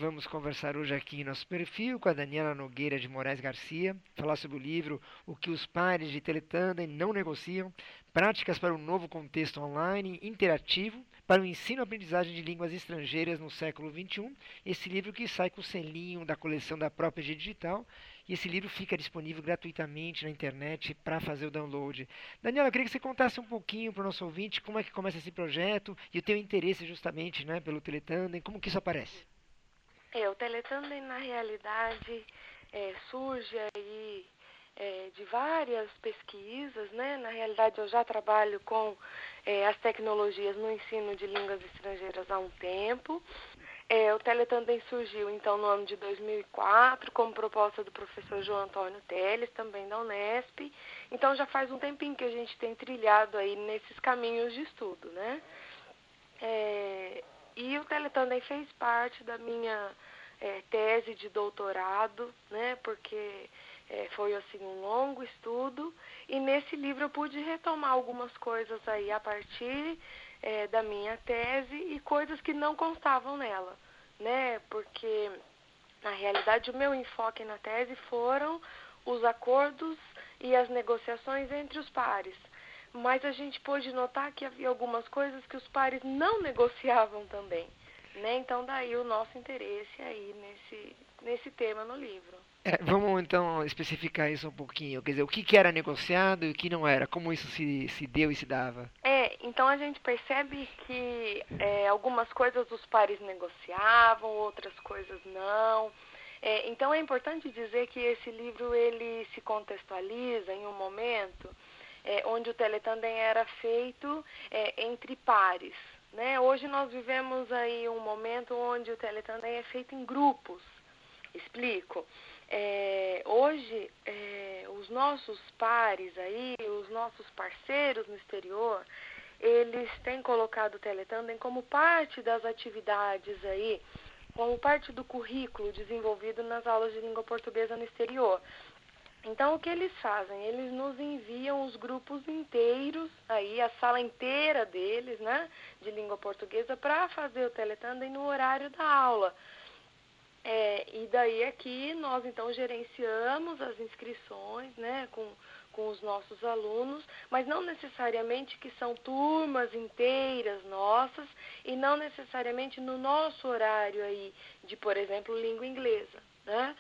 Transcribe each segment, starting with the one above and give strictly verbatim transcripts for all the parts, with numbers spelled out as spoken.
vamos conversar hoje aqui em nosso perfil com a Daniela Nogueira de Moraes Garcia, falar sobre o livro O que os pares de Teletandem não negociam, práticas para um novo contexto online interativo para o ensino e aprendizagem de línguas estrangeiras no século vinte e um. Esse livro que sai com o selinho da coleção da própria G Digital, e esse livro fica disponível gratuitamente na internet para fazer o download. Daniela, eu queria que você contasse um pouquinho para o nosso ouvinte como é que começa esse projeto e o teu interesse justamente, né, pelo Teletandem, como que isso aparece? É, o Teletandem, na realidade, é, surge aí é, de várias pesquisas, né? Na realidade, eu já trabalho com é, as tecnologias no ensino de línguas estrangeiras há um tempo. É, o Teletandem surgiu, então, no ano de dois mil e quatro, como proposta do professor João Antônio Teles, também da Unesp. Então, já faz um tempinho que a gente tem trilhado aí nesses caminhos de estudo, né? É, e o Teletandem fez parte da minha é, tese de doutorado, né? Porque é, foi, assim, um longo estudo. E nesse livro eu pude retomar algumas coisas aí a partir é, da minha tese e coisas que não constavam nela, né? Porque, na realidade, o meu enfoque na tese foram os acordos e as negociações entre os pares. Mas a gente pôde notar que havia algumas coisas que os pares não negociavam também, né? Então, daí o nosso interesse aí nesse, nesse tema no livro. É, vamos então especificar isso um pouquinho, quer dizer, o que, que era negociado e o que não era, como isso se, se deu e se dava. É, então a gente percebe que é, algumas coisas os pares negociavam, outras coisas não. É, então é importante dizer que esse livro ele se contextualiza em um momento é, onde o Teletandem era feito é, entre pares, né? Hoje nós vivemos aí um momento onde o Teletandem é feito em grupos. Explico. É, hoje, é, os nossos pares aí, os nossos parceiros no exterior, eles têm colocado o Teletandem como parte das atividades aí, como parte do currículo desenvolvido nas aulas de língua portuguesa no exterior. Então, o que eles fazem? Eles nos enviam os grupos inteiros, aí a sala inteira deles, né, de língua portuguesa, para fazer o Teletandem no horário da aula. É, e daí aqui nós então gerenciamos as inscrições, né, com, com os nossos alunos, mas não necessariamente que são turmas inteiras nossas e não necessariamente no nosso horário aí de, por exemplo, língua inglesa, né?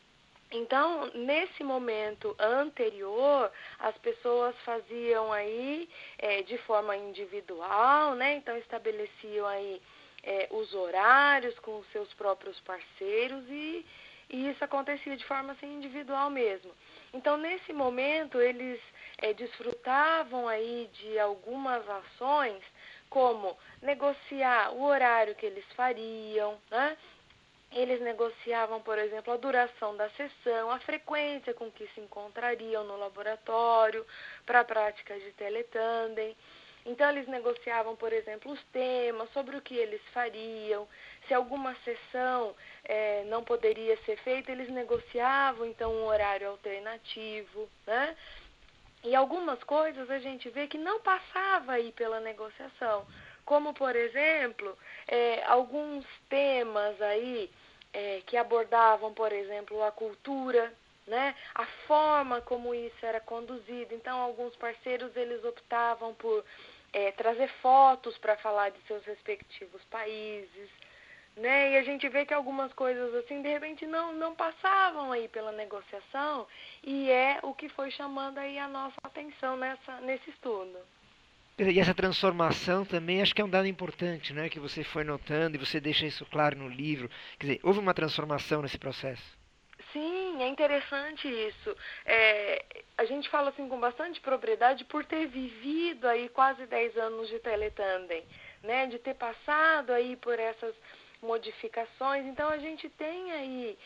Então, nesse momento anterior, as pessoas faziam aí é, de forma individual, né? Então estabeleciam aí é, os horários com os seus próprios parceiros e, e isso acontecia de forma assim, individual mesmo. Então, nesse momento, eles é, desfrutavam aí de algumas ações, como negociar o horário que eles fariam, né? Eles negociavam, por exemplo, a duração da sessão, a frequência com que se encontrariam no laboratório para a prática de Teletandem. Então, eles negociavam, por exemplo, os temas, sobre o que eles fariam. Se alguma sessão eh, não poderia ser feita, eles negociavam, então, um horário alternativo, né? E algumas coisas a gente vê que não passava aí pela negociação, como, por exemplo, é, alguns temas aí é, que abordavam, por exemplo, a cultura, né? A forma como isso era conduzido. Então, alguns parceiros, eles optavam por é, trazer fotos para falar de seus respectivos países, né? E a gente vê que algumas coisas assim, de repente, não, não passavam aí pela negociação e é o que foi chamando aí a nossa atenção nessa, nesse estudo. E essa transformação também acho que é um dado importante, né, que você foi notando e você deixa isso claro no livro. Quer dizer, houve uma transformação nesse processo. Sim, é interessante isso. É, a gente fala assim com bastante propriedade por ter vivido aí quase dez anos de Teletandem, né? De ter passado aí por essas modificações. Então a gente tem aí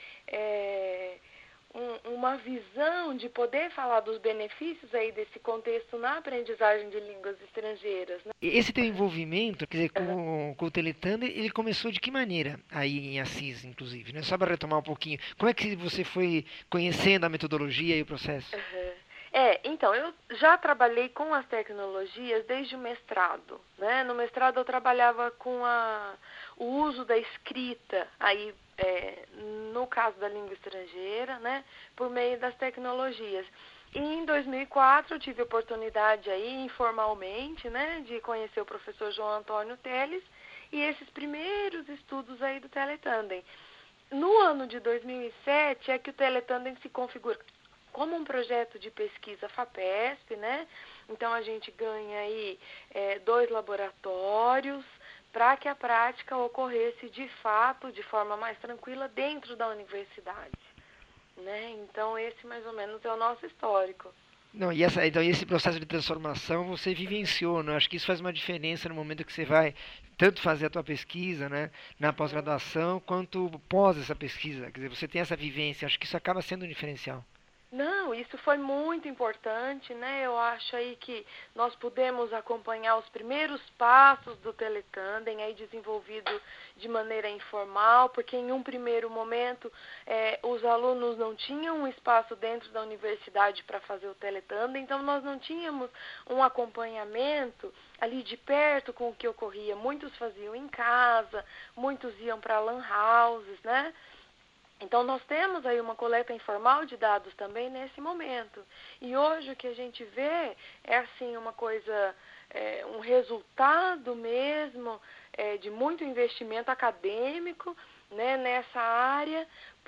é, um, uma visão de poder falar dos benefícios aí desse contexto na aprendizagem de línguas estrangeiras, né? E esse teu envolvimento, quer dizer, com, com o Teletandem, ele começou de que maneira? Aí em Assis, inclusive, né? Só para retomar um pouquinho. Como é que você foi conhecendo a metodologia e o processo? Uhum. É, então, eu já trabalhei com as tecnologias desde o mestrado, né? No mestrado eu trabalhava com a, o uso da escrita aí é, no caso da língua estrangeira, né, por meio das tecnologias. E em dois mil e quatro eu tive a oportunidade aí, informalmente, né, de conhecer o professor João Antônio Teles e esses primeiros estudos aí do Teletandem. No ano de dois mil e sete é que o Teletandem se configura como um projeto de pesquisa FAPESP, né? Então a gente ganha aí é, dois laboratórios para que a prática ocorresse de fato, de forma mais tranquila, dentro da universidade, né? Então esse mais ou menos é o nosso histórico. Não, e essa, então esse processo de transformação você vivenciou, né? Acho que isso faz uma diferença no momento que você vai tanto fazer a tua pesquisa, né, na pós-graduação, quanto pós essa pesquisa. Quer dizer, você tem essa vivência, acho que isso acaba sendo um diferencial. Não, isso foi muito importante, né? Eu acho aí que nós pudemos acompanhar os primeiros passos do Teletandem, aí desenvolvido de maneira informal, porque em um primeiro momento eh, os alunos não tinham um espaço dentro da universidade para fazer o Teletandem, então nós não tínhamos um acompanhamento ali de perto com o que ocorria. Muitos faziam em casa, muitos iam para lan houses, né? Então, nós temos aí uma coleta informal de dados também nesse momento. E hoje o que a gente vê é, assim, uma coisa, é, um resultado mesmo é, de muito investimento acadêmico, né, nessa área,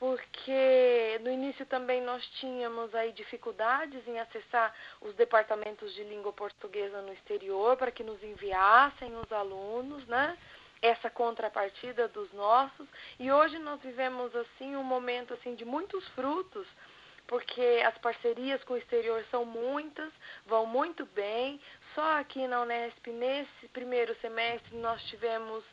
porque no início também nós tínhamos aí dificuldades em acessar os departamentos de língua portuguesa no exterior para que nos enviassem os alunos, né? Essa contrapartida dos nossos, e hoje nós vivemos assim um momento assim de muitos frutos, porque as parcerias com o exterior são muitas, vão muito bem. Só aqui na Unesp, nesse primeiro semestre, nós tivemos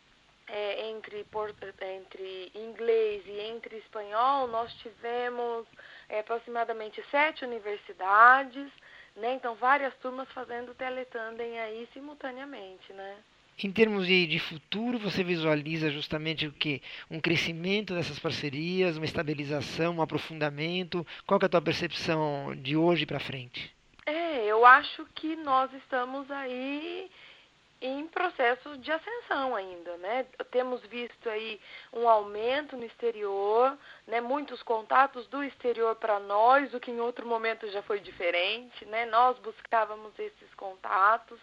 é, entre, entre inglês e entre espanhol, nós tivemos é, aproximadamente sete universidades, né? Então várias turmas fazendo Teletandem aí simultaneamente, né? Em termos de, de futuro, você visualiza justamente o que? Um crescimento dessas parcerias, uma estabilização, um aprofundamento? Qual que é a tua percepção de hoje para frente? É, eu acho que nós estamos aí em processo de ascensão ainda, né? Temos visto aí um aumento no exterior, né? Muitos contatos do exterior para nós, o que em outro momento já foi diferente, né? Nós buscávamos esses contatos.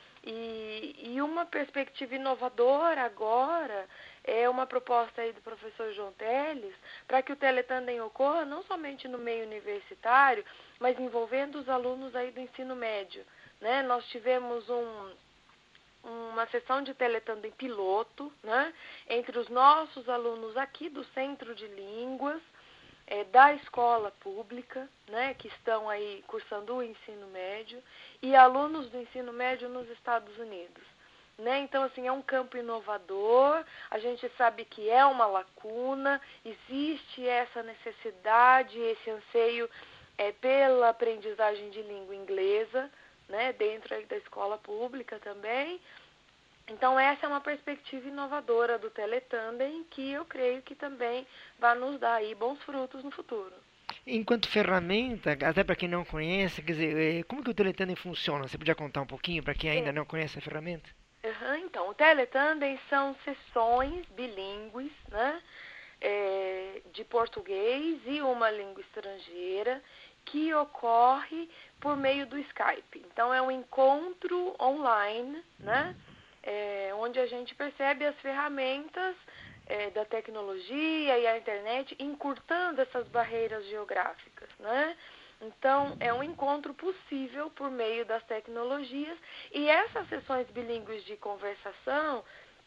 E, e uma perspectiva inovadora agora é uma proposta aí do professor João Teles para que o Teletandem ocorra não somente no meio universitário, mas envolvendo os alunos aí do ensino médio, né? Nós tivemos um, uma sessão de Teletandem piloto, né, entre os nossos alunos aqui do Centro de Línguas, É, da escola pública, né, que estão aí cursando o ensino médio, e alunos do ensino médio nos Estados Unidos. Né? Então, assim, é um campo inovador, a gente sabe que é uma lacuna, existe essa necessidade, esse anseio é, pela aprendizagem de língua inglesa, né, dentro aí da escola pública também. Então, essa é uma perspectiva inovadora do Teletandem que eu creio que também vai nos dar aí bons frutos no futuro. Enquanto ferramenta, até para quem não conhece, quer dizer, eh, como que o Teletandem funciona? Você podia contar um pouquinho para quem ainda É. não conhece a ferramenta? Uhum, então, o Teletandem são sessões bilíngues, né, é, de português e uma língua estrangeira que ocorre por meio do Skype. Então, é um encontro online, né, é, onde a gente percebe as ferramentas é, da tecnologia e a internet encurtando essas barreiras geográficas, né? Então, é um encontro possível por meio das tecnologias, e essas sessões bilíngues de conversação,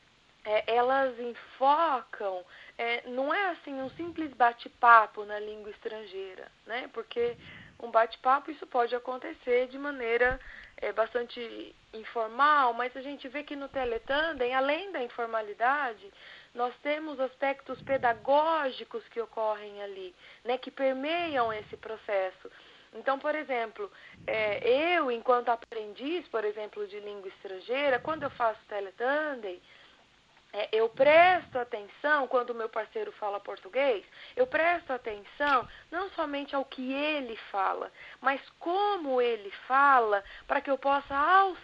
é, elas enfocam, é, não é assim um simples bate-papo na língua estrangeira, né? Porque um bate-papo, isso pode acontecer de maneira é, bastante informal, mas a gente vê que no Teletandem, além da informalidade, nós temos aspectos pedagógicos que ocorrem ali, né, que permeiam esse processo. Então, por exemplo, é, eu, enquanto aprendiz, por exemplo, de língua estrangeira, quando eu faço Teletandem, é, eu presto atenção, quando o meu parceiro fala português, eu presto atenção não somente ao que ele fala, mas como ele fala, para que eu possa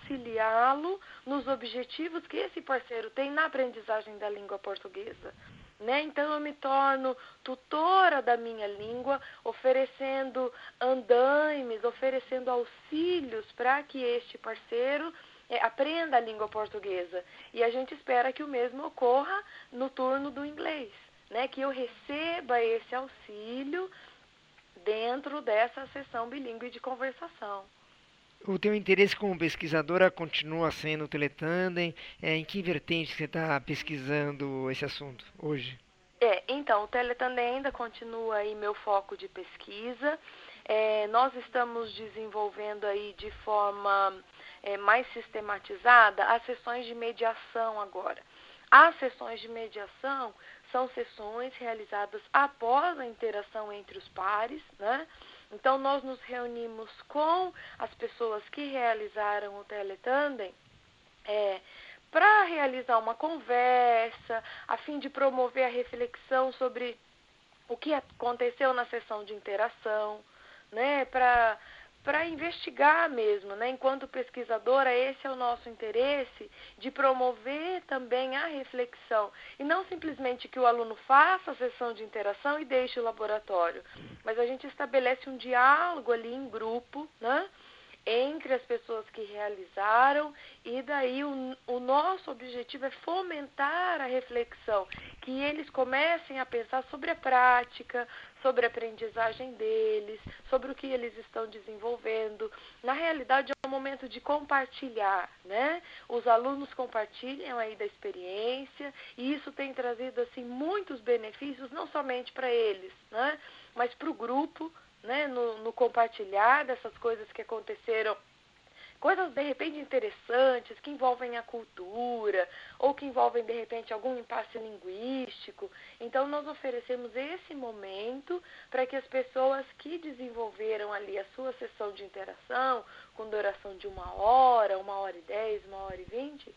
auxiliá-lo nos objetivos que esse parceiro tem na aprendizagem da língua portuguesa. né? Então eu me torno tutora da minha língua, oferecendo andaimes, oferecendo auxílios para que este parceiro é, aprenda a língua portuguesa. E a gente espera que o mesmo ocorra no turno do inglês, né? Que eu receba esse auxílio dentro dessa sessão bilíngue de conversação. O teu interesse como pesquisadora continua sendo o Teletandem? É, em que vertente você está pesquisando esse assunto hoje? É, então, o Teletandem ainda continua aí meu foco de pesquisa. É, nós estamos desenvolvendo aí de forma é, mais sistematizada as sessões de mediação agora. As sessões de mediação são sessões realizadas após a interação entre os pares, né? Então, nós nos reunimos com as pessoas que realizaram o Teletandem é, para realizar uma conversa, a fim de promover a reflexão sobre o que aconteceu na sessão de interação, né? Para para investigar mesmo, né? Enquanto pesquisadora, esse é o nosso interesse, de promover também a reflexão. E não simplesmente que o aluno faça a sessão de interação e deixe o laboratório, mas a gente estabelece um diálogo ali em grupo, né? Entre as pessoas que realizaram, e daí o, o nosso objetivo é fomentar a reflexão, que eles comecem a pensar sobre a prática, sobre a aprendizagem deles, sobre o que eles estão desenvolvendo. Na realidade, é um momento de compartilhar, né? Os alunos compartilham aí da experiência, e isso tem trazido assim muitos benefícios, não somente para eles, né? Mas para o grupo, né, no, no compartilhar dessas coisas que aconteceram, coisas de repente interessantes, que envolvem a cultura, ou que envolvem de repente algum impasse linguístico. Então nós oferecemos esse momento para que as pessoas que desenvolveram ali a sua sessão de interação, com duração de uma hora, uma hora e dez, uma hora e vinte,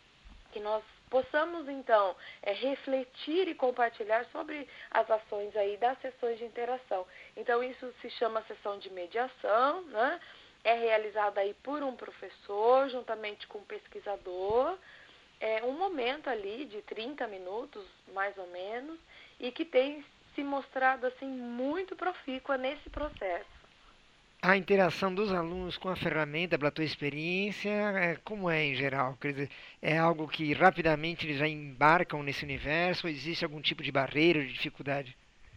que nós possamos, então, é, refletir e compartilhar sobre as ações aí das sessões de interação. Então, isso se chama sessão de mediação, né? É realizada aí por um professor, juntamente com um pesquisador. É um momento ali de trinta minutos, mais ou menos, e que tem se mostrado, assim, muito profícua nesse processo. A interação dos alunos com a ferramenta, pela tua experiência, é, como é em geral? Quer dizer, é algo que rapidamente eles já embarcam nesse universo ou existe algum tipo de barreira ou de dificuldade?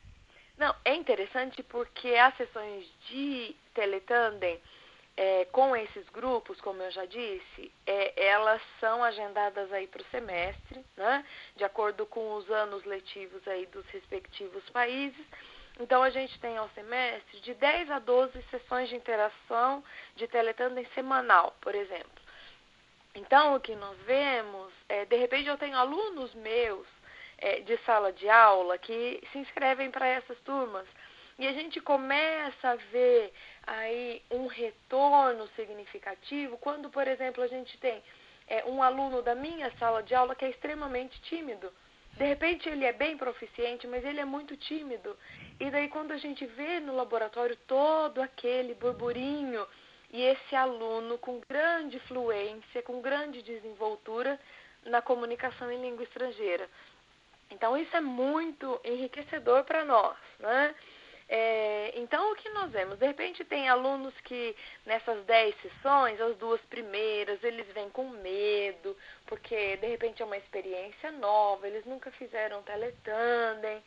Não, é interessante porque as sessões de Teletandem, é, com esses grupos, como eu já disse, é, elas são agendadas aí para o semestre, né? De acordo com os anos letivos aí dos respectivos países. Então, a gente tem ao semestre de dez a doze sessões de interação de Teletandem semanal, por exemplo. Então, o que nós vemos, é, de repente eu tenho alunos meus é, de sala de aula que se inscrevem para essas turmas, e a gente começa a ver aí um retorno significativo quando, por exemplo, a gente tem é, um aluno da minha sala de aula que é extremamente tímido. De repente ele é bem proficiente, mas ele é muito tímido. E daí quando a gente vê no laboratório todo aquele burburinho e esse aluno com grande fluência, com grande desenvoltura na comunicação em língua estrangeira. Então isso é muito enriquecedor para nós, né? É, então, o que nós vemos? De repente, tem alunos que, nessas dez sessões, as duas primeiras, eles vêm com medo, porque, de repente, é uma experiência nova, eles nunca fizeram Teletandem.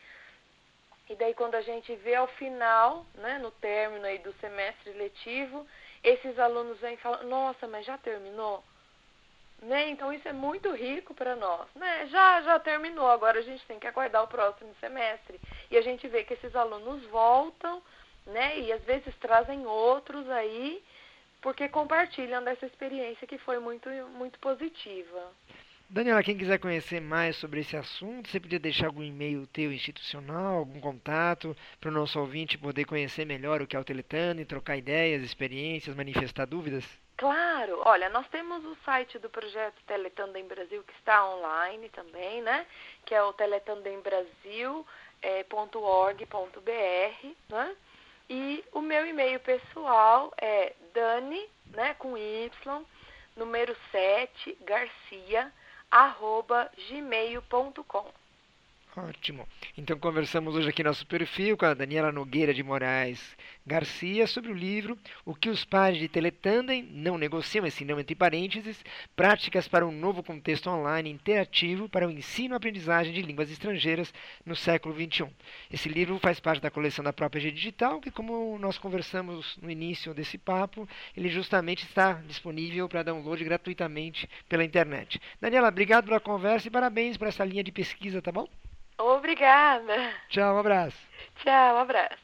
E daí, quando a gente vê ao final, né, no término aí do semestre letivo, esses alunos vêm e falam, nossa, mas já terminou? Né? Então, isso é muito rico para nós. Né? Já, já terminou, agora a gente tem que aguardar o próximo semestre. E a gente vê que esses alunos voltam, né? E às vezes trazem outros aí, porque compartilham dessa experiência que foi muito, muito positiva. Daniela, quem quiser conhecer mais sobre esse assunto, você podia deixar algum e-mail teu institucional, algum contato, para o nosso ouvinte poder conhecer melhor o que é o Teletandem, trocar ideias, experiências, manifestar dúvidas? Claro, olha, nós temos o site do projeto Teletandem Brasil que está online também, né? Que é o teletandembrasil ponto org ponto br, né? E o meu e-mail pessoal é dani, né, com Y, número sete, garcia, arroba gmail ponto com. Ótimo. Então conversamos hoje aqui no nosso perfil com a Daniela Nogueira de Moraes Garcia sobre o livro O que os pares de Teletandem não negociam, esse não entre parênteses, práticas para um novo contexto online interativo para o ensino e aprendizagem de línguas estrangeiras no século vinte e um. Esse livro faz parte da coleção da própria G Digital, que como nós conversamos no início desse papo, ele justamente está disponível para download gratuitamente pela internet. Daniela, obrigado pela conversa e parabéns por essa linha de pesquisa, tá bom? Obrigada. Tchau, um abraço. Tchau, um abraço.